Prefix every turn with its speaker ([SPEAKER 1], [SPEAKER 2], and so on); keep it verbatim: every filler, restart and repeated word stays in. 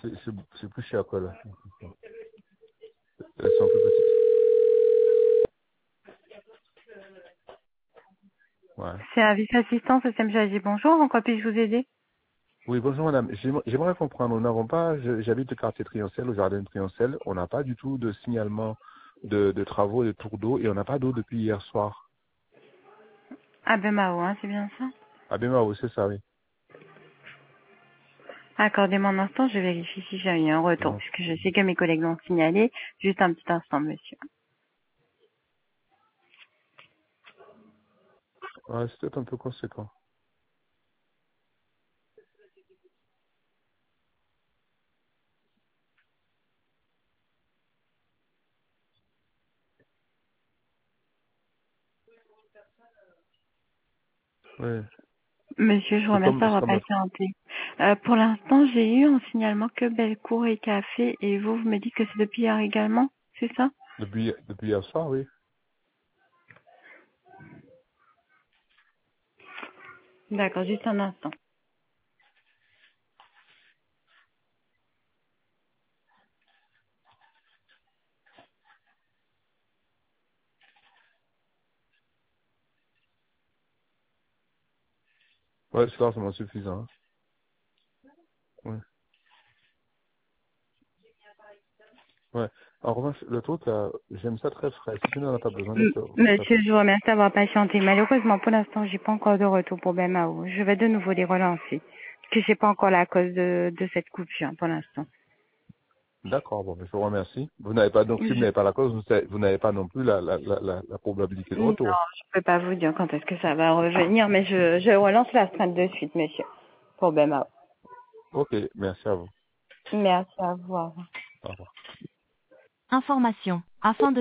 [SPEAKER 1] c'est c'est- c'est plus cher que là. Elles sont plus petites. Ouais.
[SPEAKER 2] Service assistance au S M J, bonjour, en quoi puis-je vous aider?
[SPEAKER 1] Oui, bonjour madame. J'aimerais j'aimerais comprendre, nous n'avons pas, je- j'habite le quartier Trioncel, au jardin de Trioncel, on n'a pas du tout de signalement de, de travaux et de tours d'eau et on n'a pas d'eau depuis hier soir.
[SPEAKER 2] Ah ben Mao, hein, c'est bien ça?
[SPEAKER 1] Ah bien, oui, c'est ça, oui.
[SPEAKER 2] Accordez-moi un instant, je vérifie si j'ai eu un retour,
[SPEAKER 1] Non.
[SPEAKER 2] puisque je sais que mes collègues l'ont signalé. Juste un petit instant, monsieur.
[SPEAKER 1] Ouais, c'est peut-être un peu conséquent. Oui.
[SPEAKER 2] Monsieur, je vous
[SPEAKER 1] C'est
[SPEAKER 2] remercie
[SPEAKER 1] comme, c'est
[SPEAKER 2] d'avoir
[SPEAKER 1] comme,
[SPEAKER 2] patienté. Euh, pour l'instant, j'ai eu un signalement que Bellecour et Café, et vous, vous me dites que c'est depuis hier également, c'est ça?
[SPEAKER 1] depuis, depuis hier soir, oui.
[SPEAKER 2] D'accord, juste un instant.
[SPEAKER 1] Ouais, c'est largement suffisant. Hein. Ouais. Ouais. En revanche, le truc, là, j'aime ça très frais. Si tu n'en as pas besoin,
[SPEAKER 2] M-
[SPEAKER 1] laisse-le.
[SPEAKER 2] Monsieur, je vous remercie d'avoir patienté. Malheureusement, pour l'instant, j'ai pas encore de retour pour Belmao. Je vais de nouveau les relancer. Parce que j'ai pas encore la cause de, de cette coupure, pour l'instant.
[SPEAKER 1] D'accord, bon, mais je vous remercie. Vous n'avez pas, donc, si vous
[SPEAKER 2] Je-
[SPEAKER 1] n'avez pas la cause, vous savez- vous n'avez pas non plus la, la, la, la, la probabilité de
[SPEAKER 2] Non,
[SPEAKER 1] retour.
[SPEAKER 2] je peux pas vous dire quand est-ce que ça va revenir, mais je, je relance la strate de suite, monsieur, pour Belmao.
[SPEAKER 1] Ok, merci à vous.
[SPEAKER 2] Merci à vous. Au revoir.
[SPEAKER 1] Au revoir.
[SPEAKER 2] Information. Afin de